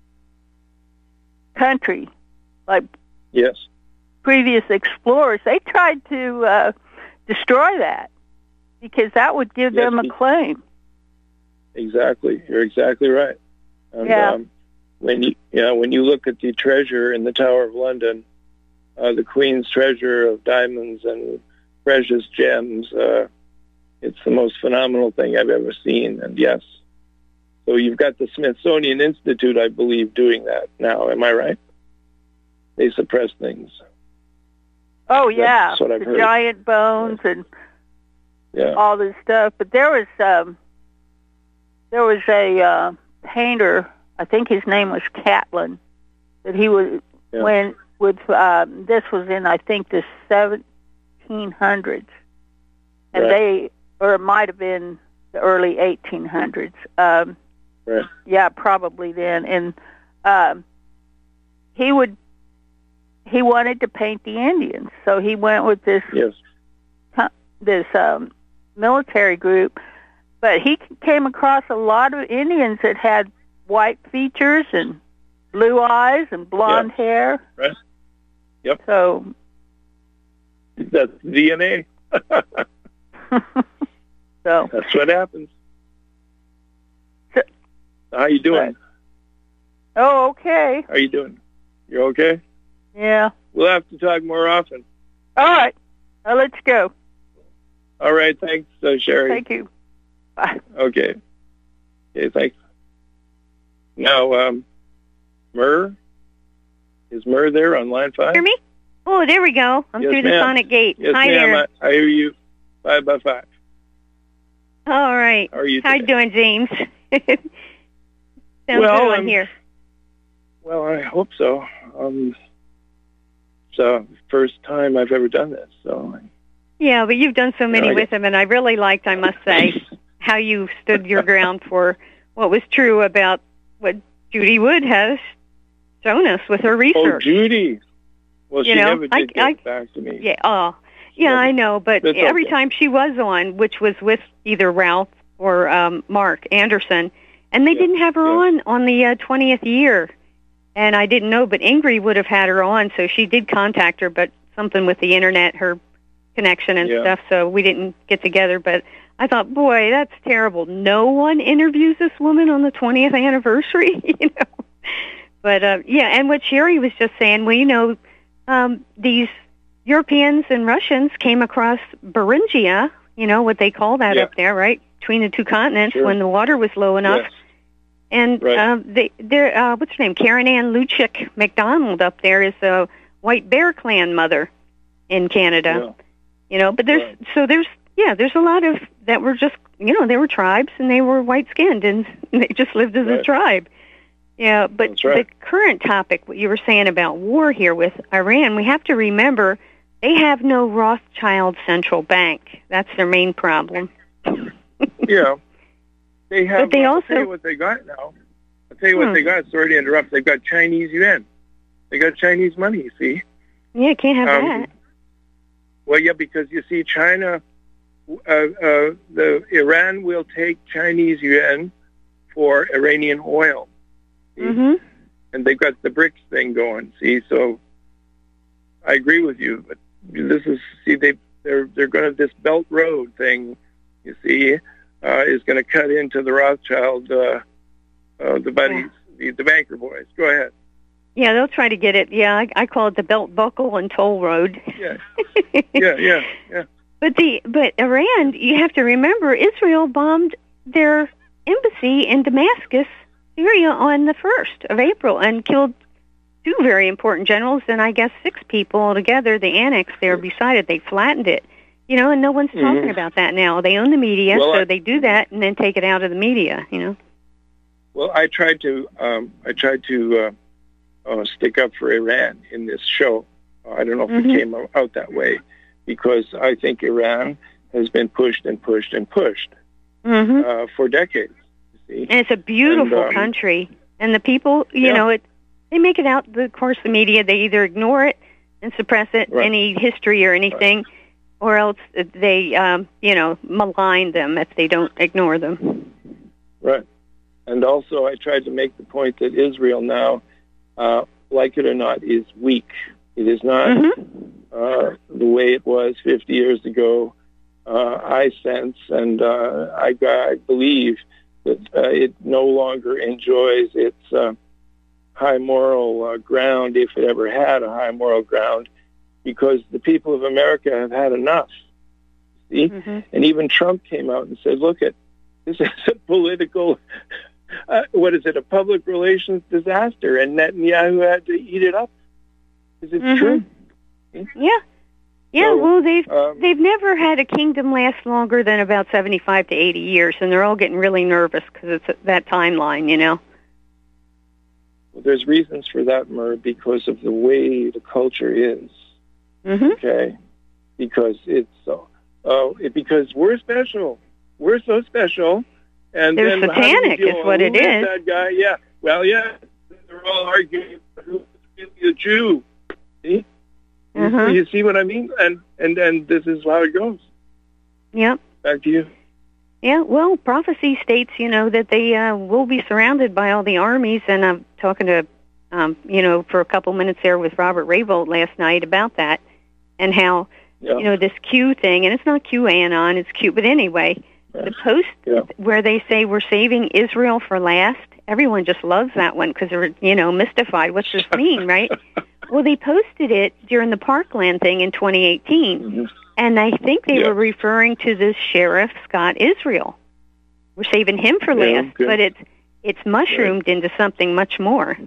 country, like yes. previous explorers, they tried to uh, destroy that because that would give yes, them a claim. Exactly. You're exactly right. And, yeah. Um, when you, yeah, when you look at the treasure in the Tower of London, uh, the Queen's treasure of diamonds and precious gems, uh, it's the most phenomenal thing I've ever seen. And yes, so you've got the Smithsonian Institute, I believe, doing that now. Am I right? They suppress things. Oh, yeah. That's what I've the heard. Giant bones yeah. and yeah. all this stuff. But there was um, there was a uh, painter, I think his name was Catlin, that he was yeah. when with um, this was in I think the seventeen hundreds, and right. they or it might have been the early eighteen hundreds. Um, right. Yeah, probably then. And um, he would he wanted to paint the Indians, so he went with this yes. this um, military group. But he came across a lot of Indians that had white features and blue eyes and blonde yep. hair. Right. Yep. So that's D N A. So that's what happens. So, How you doing? But, oh, okay. How you doing? You okay? Yeah. We'll have to talk more often. All right. I'll let you go. All right. Thanks, uh, Sherry. Thank you. Bye. Okay. Okay, thanks. Now, um, Murr? Is Murr there on line five? Hear me? Oh, there we go. I'm yes, through the ma'am. Sonic Gate. Yes, Hi ma'am. there. I, I hear you. Five by five. All right. How are you How you doing, James? Sounds well, good on um, here. Well, I hope so. Um, it's the first time I've ever done this, so... Yeah, but you've done so many yeah, with him, and I really liked, I must say, how you stood your ground for what was true about what Judy Wood has shown us with her research. Oh, Judy. Well, she you know, never did I, get I, back to me. Yeah, oh, yeah, Never. I know, but That's every okay. time she was on, which was with either Ralph or um, Mark Anderson, and they Yeah, didn't have her yeah. on on the uh, twentieth year, and I didn't know, but Ingrid would have had her on, so she did contact her, but something with the internet, her connection and Yeah. stuff, so we didn't get together, but I thought, boy, that's terrible. No one interviews this woman on the twentieth anniversary, you know. But, uh, yeah, and what Sherry was just saying, well, you know, um, these Europeans and Russians came across Beringia, you know, what they call that Yeah. up there, right, between the two continents Sure. when the water was low enough. Yes. And Right. uh, they, they're, uh, what's her name, Karen Ann Luchik McDonald up there is a White Bear Clan mother in Canada. Yeah. You know, but there's Right. so there's yeah, there's a lot of that were just you know they were tribes and they were white skinned and they just lived as a Right. tribe. Yeah, but That's right. the current topic, what you were saying about war here with Iran, we have to remember they have no Rothschild central bank. That's their main problem. Yeah. They have. But they uh, I'll also- tell you what they got now. I'll tell you what Hmm. they got. Sorry to interrupt. They've got Chinese yuan. They got Chinese money. You see. Yeah, can't have Um, that. Well, yeah, because you see, China, uh, uh, the Iran will take Chinese yuan for Iranian oil, see? Mm-hmm. And they've got the BRICS thing going. See, so I agree with you, but this is see they they're they're going to this Belt Road thing. You see, uh, is going to cut into the Rothschild, uh, uh, the buddies, the, the banker boys. Go ahead. Yeah, they'll try to get it. Yeah, I, I call it the belt buckle and toll road. Yeah, yeah, yeah, yeah. But the but Iran, you have to remember, Israel bombed their embassy in Damascus, Syria, on the first of April and killed two very important generals and I guess six people altogether. They annexed there beside it. They flattened it, you know, and no one's talking Mhm. about that now. They own the media, Well, so I- they do that and then take it out of the media, you know. Well, I tried to um, I tried to uh, uh, stick up for Iran in this show. Uh, I don't know if Mm-hmm. it came out that way, because I think Iran has been pushed and pushed and pushed Mm-hmm. uh, for decades. You see? And it's a beautiful And, um, country. And the people, you Yeah. know, it they make it out, the, of course, the media, they either ignore it and suppress it, Right. any history or anything, or else they, um, you know, malign them if they don't ignore them. Right. And also, I tried to make the point that Israel now, uh, like it or not, is weak. It is not Mm-hmm. uh, the way it was fifty years ago. Uh, I sense, and uh, I, I believe that uh, it no longer enjoys its uh, high moral uh, ground, if it ever had a high moral ground, because the people of America have had enough. See? Mm-hmm. And even Trump came out and said, look, at this is a political, uh, what is it, a public relations disaster, and Netanyahu had to eat it up. Is it Mhm. true? Yeah. Yeah, So, well, they've um, they've never had a kingdom last longer than about seventy-five to eighty years, and they're all getting really nervous because it's that timeline, you know. Well, there's reasons for that, Mur, because of the way the culture is. Mm-hmm. Okay, because it's so. Oh, it, because we're special. We're so special, and They're then how do you satanic deal- is what who it is. That guy, yeah. Well, yeah. They're all arguing who's really a Jew. See, Uh-huh. you see what I mean? And and and this is how it goes. Yep. Back to you. Yeah, well, prophecy states, you know, that they uh, will be surrounded by all the armies, and I'm talking to, um, you know, for a couple minutes there with Robert Raybould last night about that, and how, Yeah. you know, this Q thing, and it's not QAnon, it's Q, but anyway, the post Yeah. where they say we're saving Israel for last, everyone just loves that one because they're, you know, mystified. What's this mean, right? Well, they posted it during the Parkland thing in twenty eighteen, Mm-hmm. and I think they Yeah. were referring to the Sheriff Scott Israel. We're saving him for Yeah, last, good. but it's it's mushroomed into something much more.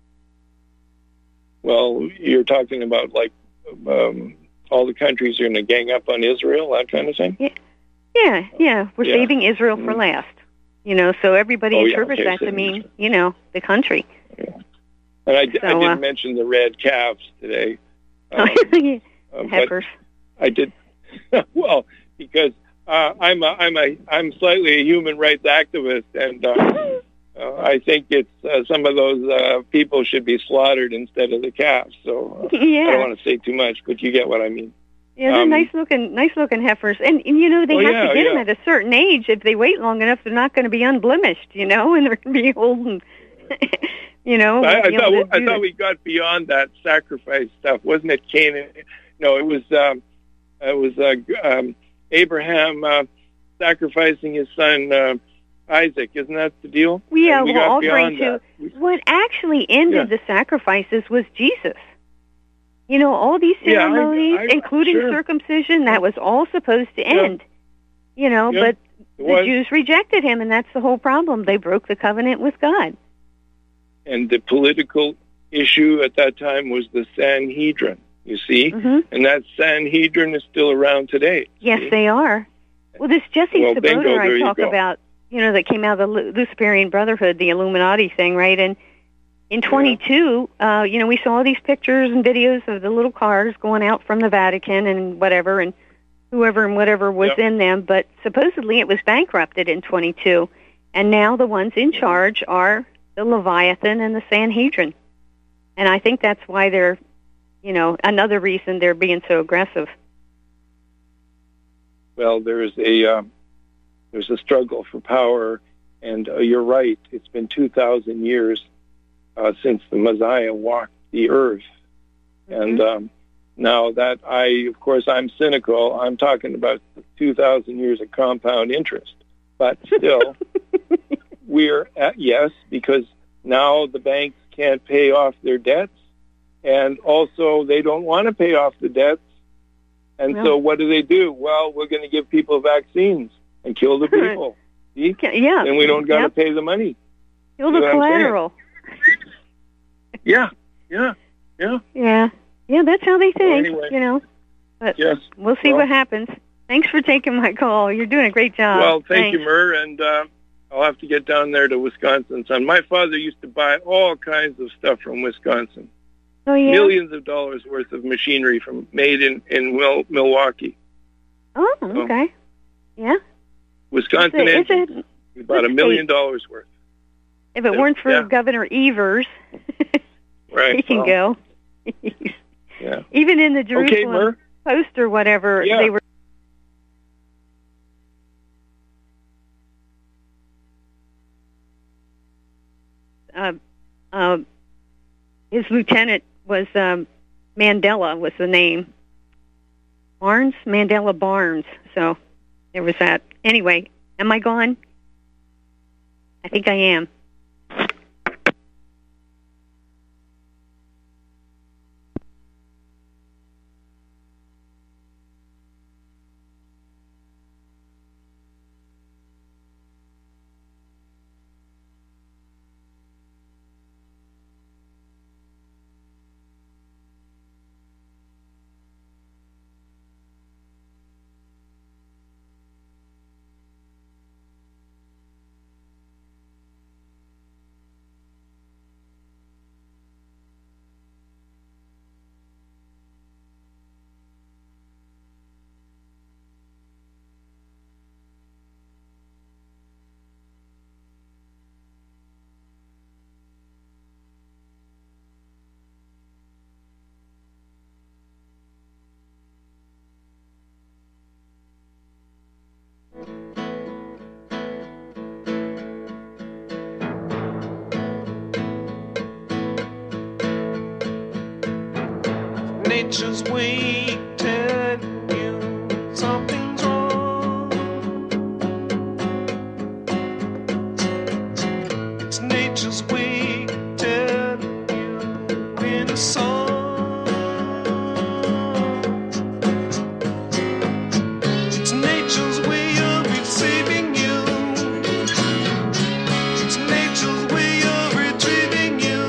Well, you're talking about like um, all the countries are going to gang up on Israel, that kind of thing. Yeah, yeah, we're Yeah. saving Israel for Mhm. last. You know, so everybody Oh, yeah, interprets okay, that to saving mean, Israel. you know, the country. And I, d- I So, didn't uh, mention the red calves today. Um, Yeah, uh, but heifers. I did. Well, because uh, I'm a, I'm a I'm slightly a human rights activist, and uh, uh, I think it's uh, some of those uh, people should be slaughtered instead of the calves. So uh, I Yeah. don't want to say too much, but you get what I mean. Yeah, they're Um, nice looking, nice looking heifers, and, and you know they Oh, have yeah, to get yeah. them at a certain age. If they wait long enough, they're not going to be unblemished, you know, and they're going to be old and, you know. I, I be able thought to I do thought it. we got beyond that sacrifice stuff, wasn't it? Canaan? No, it was um, it was uh, um, Abraham uh, sacrificing his son uh, Isaac. Isn't that the deal? Yeah, And we well, got offering beyond to that. what actually ended Yeah. the sacrifices was Jesus. You know, all these Yeah, I- ceremonies, I- including sure. circumcision, that was all supposed to Yeah. end. You know, Yeah, but it the was. Jews rejected him, and that's the whole problem. They broke the covenant with God. And the political issue at that time was the Sanhedrin. You see, hmm and that Sanhedrin is still around today. Yes, see? they are. Well, this Jesse Well, bingo, Sabota I there you talk go. about, you know, that came out of the Lu- Luciferian Brotherhood, the Illuminati thing, right? And in twenty-two, uh, you know, we saw these pictures and videos of the little cars going out from the Vatican and whatever, and whoever and whatever was Yeah. in them. But supposedly it was bankrupted in twenty-two, and now the ones in charge are the Leviathan and the Sanhedrin. And I think that's why they're, you know, another reason they're being so aggressive. Well, there's a um, there's a struggle for power, and uh, you're right. It's been two thousand years uh, since the Messiah walked the earth, and um, now that I, of course, I'm cynical. I'm talking about two thousand years of compound interest, but still, we're at yes because now the banks can't pay off their debts, and also they don't want to pay off the debts. And Well- so what do they do? Well, we're going to give people vaccines and kill the people. See? Yeah. And we don't got to Yep. pay the money. Kill You the know what I'm saying? collateral. Yeah, yeah, yeah. Yeah. Yeah, that's how they think, anyway. you know. But Yes. we'll see Well- what happens. Thanks for taking my call. You're doing a great job. well, thank Thanks. you, Mur, and uh, I'll have to get down there to Wisconsin. Son, my father used to buy all kinds of stuff from Wisconsin. Oh yeah. Millions of dollars worth of machinery from made in in Mil- Milwaukee. Oh, okay. So, yeah. Wisconsin is it, is engines. We bought a million dollars worth. If it weren't for yeah. Governor Evers, right, he can well, go. yeah. Even in the Jerusalem okay, Post or whatever, yeah. they were. Uh, uh, his lieutenant was um, Mandela was the name. Barnes, Mandela Barnes. So there was that. Anyway, am I gone? I think I am. Nature's way telling you something's wrong. It's nature's way telling you in a song. It's nature's way of receiving you. It's nature's way of retrieving you.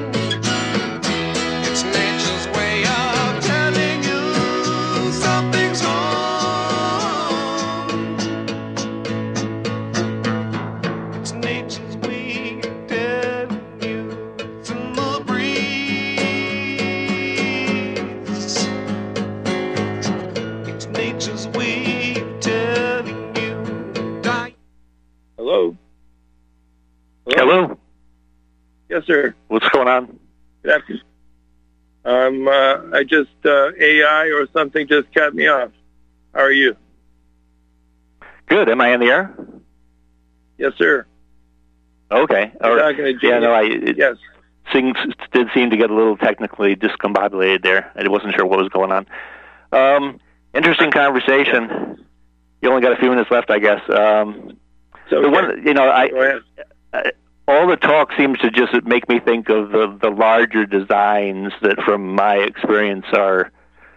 It's nature's way of telling you something's wrong. It's nature's way of telling you it's in the breeze. It's nature's way of telling you die. Hello. Hello. Yes, sir. What's going on? Good afternoon. Um, uh, I just uh, A I or something just cut me off. How are you? Good. Am I in the air? Yes, sir. Okay. You're Or, talking to Jamie. yeah, no, I it yes. Things did seem to get a little technically discombobulated there. I wasn't sure what was going on. Um, interesting conversation. You only got a few minutes left, I guess. Um, So the one, you know, I, Go ahead. I all the talk seems to just make me think of the the larger designs that, from my experience, are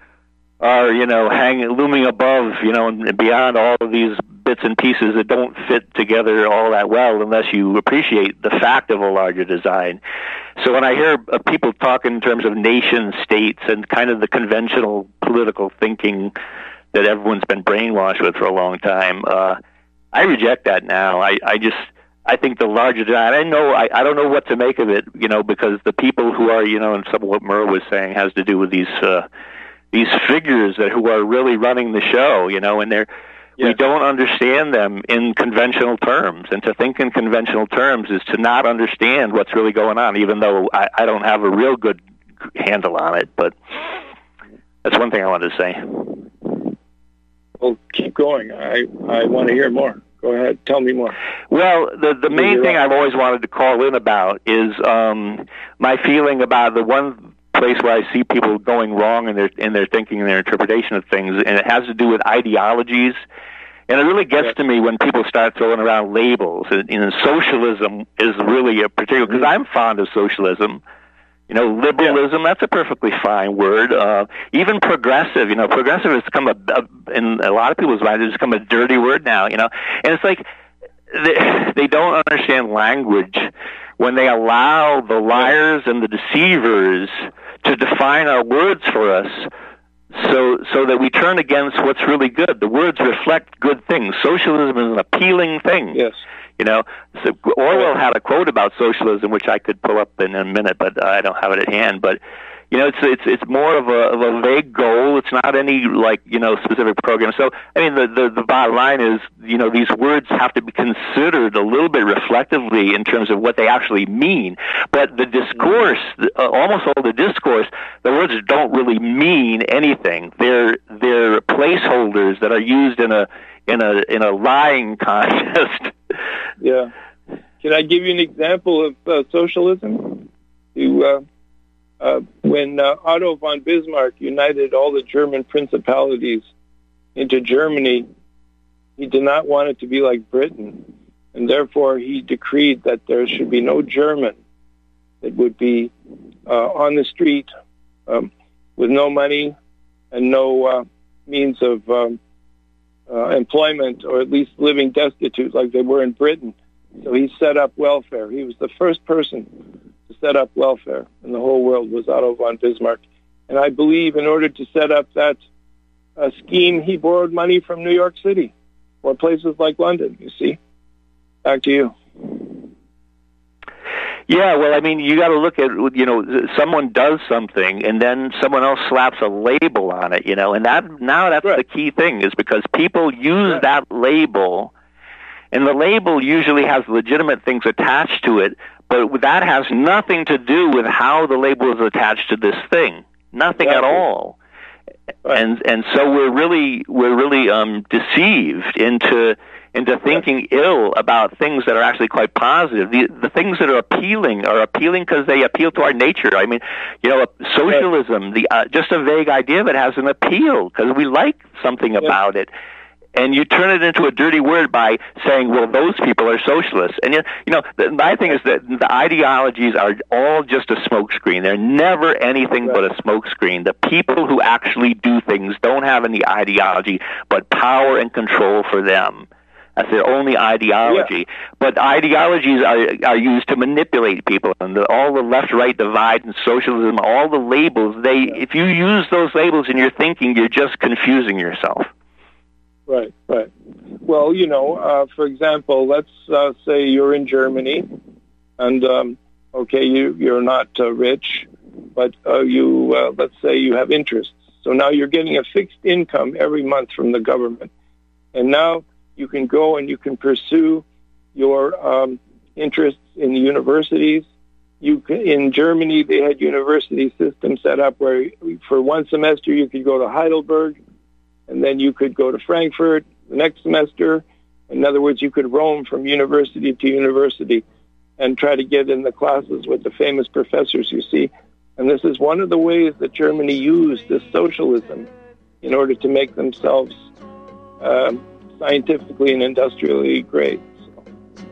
are you know hanging looming above, you know, and beyond all of these bits and pieces that don't fit together all that well unless you appreciate the fact of a larger design. So when I hear uh, people talk in terms of nation states and kind of the conventional political thinking that everyone's been brainwashed with for a long time, uh, I reject that now. I, I just I think the larger design. I know I, I don't know what to make of it, you know, because the people who are, you know, and some of what Murr was saying has to do with these uh, these figures that who are really running the show, you know, and they're Yes. we don't understand them in conventional terms, and to think in conventional terms is to not understand what's really going on. Even though I, I don't have a real good handle on it, but that's one thing I wanted to say. Well, keep going. I I want to hear more. Go ahead. Tell me more. Well, the the main thing I've always wanted to call in about is um, my feeling about the one place where I see people going wrong in their in their thinking and their interpretation of things, and it has to do with ideologies. And it really gets to me when people start throwing around labels. And, and socialism is really a particular, because I'm fond of socialism. You know, liberalism, that's a perfectly fine word. Uh, even progressive, you know, progressive has become a, a, in a lot of people's minds, it's become a dirty word now, you know. And it's like they, they don't understand language when they allow the liars and the deceivers to define our words for us, so so that we turn against what's really good. The words reflect good things. Socialism is an appealing thing. Yes. You know, so Orwell had a quote about socialism, which I could pull up in a minute, but I don't have it at hand. But you know, it's it's it's more of a of a vague goal. It's not any like you know specific program. So I mean, the, the the bottom line is, you know, these words have to be considered a little bit reflectively in terms of what they actually mean. But the discourse, uh, almost all the discourse, the words don't really mean anything. They're they're placeholders that are used in a in a in a lying contest. Yeah. Can I give you an example of uh, socialism? You. Uh, Uh, when uh, Otto von Bismarck united all the German principalities into Germany, he did not want it to be like Britain, and therefore he decreed that there should be no German that would be uh, on the street um, with no money and no uh, means of um, uh, employment, or at least living destitute like they were in Britain. So he set up welfare. He was the first person to set up welfare in the whole world, was Otto von Bismarck. And I believe in order to set up that uh, scheme, he borrowed money from New York City or places like London, you see. Back to you. Yeah, well, I mean, you got to look at, you know, someone does something and then someone else slaps a label on it, you know, and that now that's right. The key thing, is because people use right. that label, and the label usually has legitimate things attached to it, but that has nothing to do with how the label is attached to this thing. Nothing exactly. at all. Right. And and so we're really we're really um, deceived into into thinking yeah. ill about things that are actually quite positive. The the things that are appealing are appealing because they appeal to our nature. I mean, you know, socialism, right. the uh, just a vague idea of it has an appeal because we like something yeah. about it. And you turn it into a dirty word by saying, well, those people are socialists. And, you know, the, my thing is that the ideologies are all just a smokescreen. They're never anything right. but a smokescreen. The people who actually do things don't have any ideology but power and control for them. That's their only ideology. Yeah. But ideologies are, are used to manipulate people. And the, all the left-right divide and socialism, all the labels, they yeah. if you use those labels in your thinking, you're just confusing yourself. Right, right. Well, you know, uh, for example, let's uh, say you're in Germany, and um, okay, you you're not uh, rich, but uh, you uh, let's say you have interests. So now you're getting a fixed income every month from the government, and now you can go and you can pursue your um, interests in the universities. You can, in Germany, they had university systems set up where for one semester you could go to Heidelberg, and then you could go to Frankfurt the next semester. In other words, you could roam from university to university and try to get in the classes with the famous professors you see. And this is one of the ways that Germany used this socialism in order to make themselves um, scientifically and industrially great. So,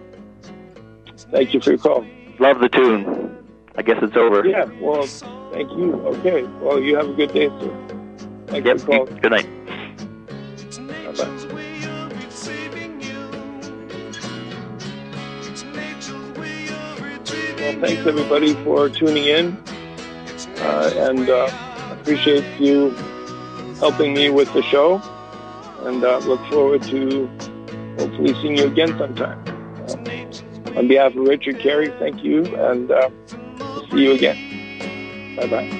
thank you for your call. Love the tune. I guess it's over. Yeah, well, thank you. Okay, well, you have a good day, sir. Thanks yep. for calling. Good night. Bye-bye. Well, thanks everybody for tuning in, uh, and uh, appreciate you helping me with the show, and uh, look forward to hopefully seeing you again sometime. Uh, on behalf of Richard Carey, thank you, and uh, see you again. Bye-bye.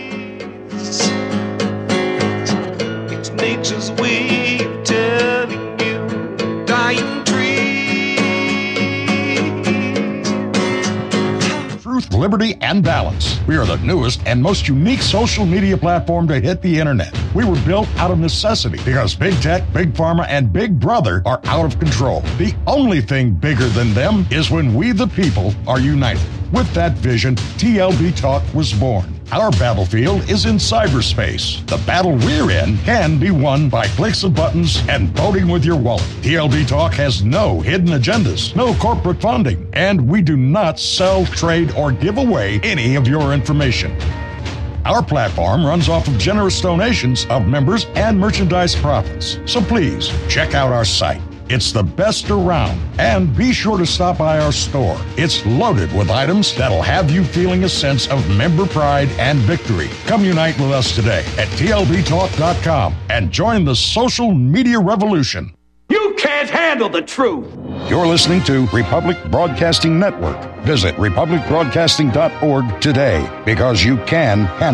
It's nature's way of telling you, dying tree. Truth, liberty, and balance. We are the newest and most unique social media platform to hit the internet. We were built out of necessity because big tech, big pharma, and big brother are out of control. The only thing bigger than them is when we the people are united. With that vision, T L B Talk was born. Our battlefield is in cyberspace. The battle we're in can be won by clicks of buttons and voting with your wallet. T L B Talk has no hidden agendas, no corporate funding, and we do not sell, trade, or give away any of your information. Our platform runs off of generous donations of members and merchandise profits. So please, check out our site. It's the best around. And be sure to stop by our store. It's loaded with items that'll have you feeling a sense of member pride and victory. Come unite with us today at T L B talk dot com and join the social media revolution. You can't handle the truth. You're listening to Republic Broadcasting Network. Visit republic broadcasting dot org today because you can handle